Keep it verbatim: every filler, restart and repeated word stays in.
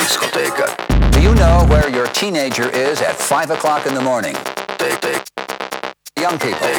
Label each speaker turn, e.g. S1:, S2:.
S1: Do you know where your teenager is at five o'clock in the morning? Young people,